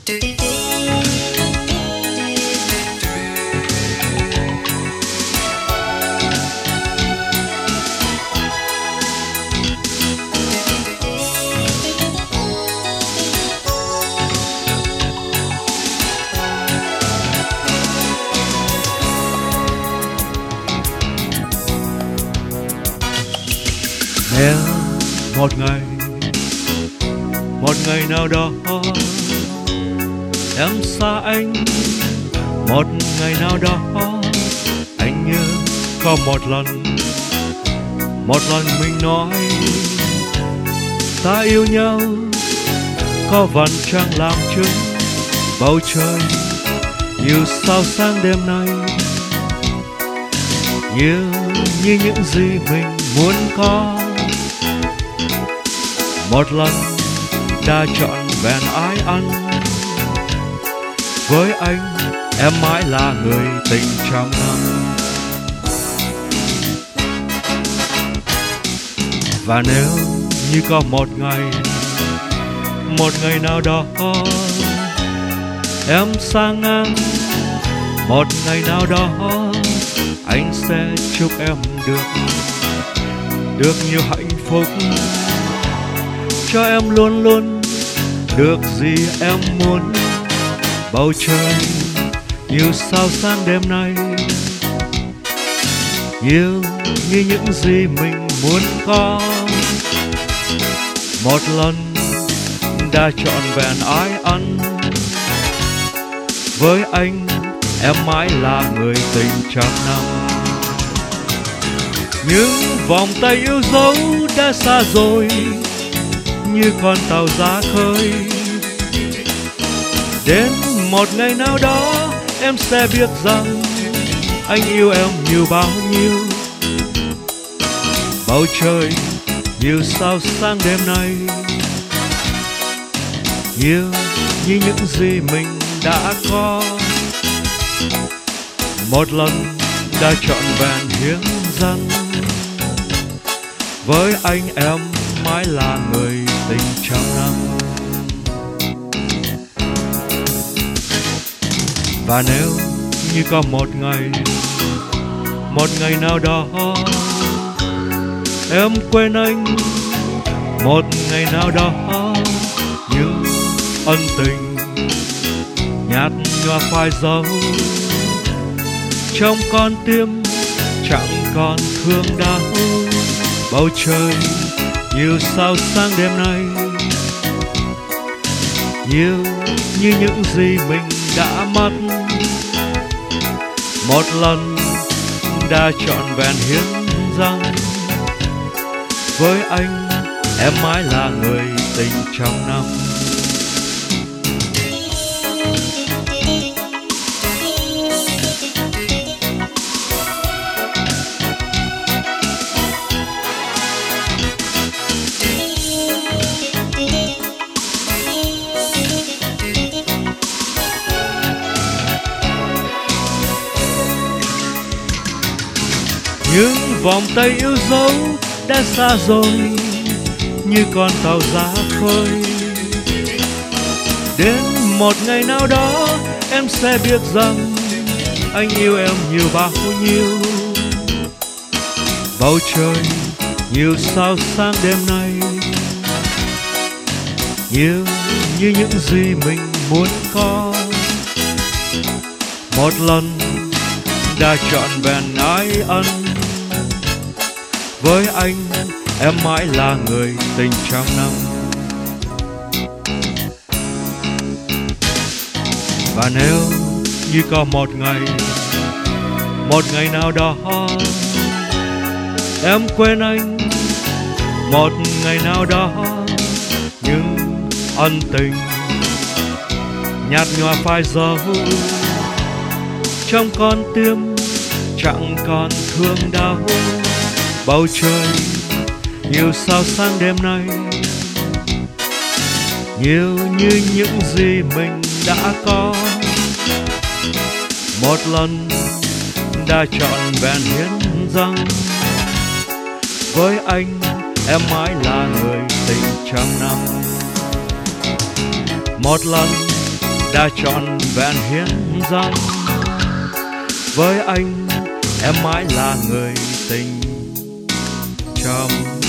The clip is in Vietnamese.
Nếu một ngày nào đó em xa anh, một ngày nào đó anh nhớ có một lần mình nói ta yêu nhau, có vầng trăng làm chứng bầu trời như sao sáng đêm nay, như những gì mình muốn có. Một lần đã trọn vẹn ái ân, với anh em mãi là người tình trăm năm. Và nếu như có một ngày nào đó em sang ngang, một ngày nào đó anh sẽ chúc em được nhiều hạnh phúc, cho em luôn luôn được gì em muốn. Bầu trời như sao sáng đêm nay, như những gì mình muốn có. Một lần đã trọn vẹn ái ân, với anh em mãi là người tình trăm năm. Những vòng tay yêu dấu đã xa rồi, như con tàu ra khơi. Đến một ngày nào đó em sẽ biết rằng anh yêu em nhiều bao nhiêu. Bầu trời như sao sáng đêm nay, như những gì mình đã có. Một lần đã trọn vẹn hiến dâng, với anh em mãi là người tình trăm năm. Và nếu như có một ngày nào đó em quên anh, một ngày nào đó những ân tình nhạt nhòa phai dấu, trong con tim chẳng còn thương đau. Bầu trời như sao sáng đêm nay, như những gì mình đã mất. Một lần đã trọn vẹn hiến dâng, với anh em mãi là người tình trăm năm. Những vòng tay yêu dấu đã xa rồi, như con tàu ra khơi. Đến một ngày nào đó em sẽ biết rằng anh yêu em nhiều bao nhiêu. Bầu trời như sao sáng đêm nay, như những gì mình muốn có. Một lần đã trọn vẹn ái ân, với anh em mãi là người tình trăm năm. Và nếu như có một ngày nào đó em quên anh, một ngày nào đó những ân tình nhạt nhòa phai dấu, trong con tim chẳng còn thương đau. Bầu trời như sao sáng đêm nay, như những gì mình đã có. Một lần đã trọn vẹn hiến dâng, với anh em mãi là người tình trăm năm. Một lần đã trọn vẹn hiến dâng. Với anh em mãi là người tình trầm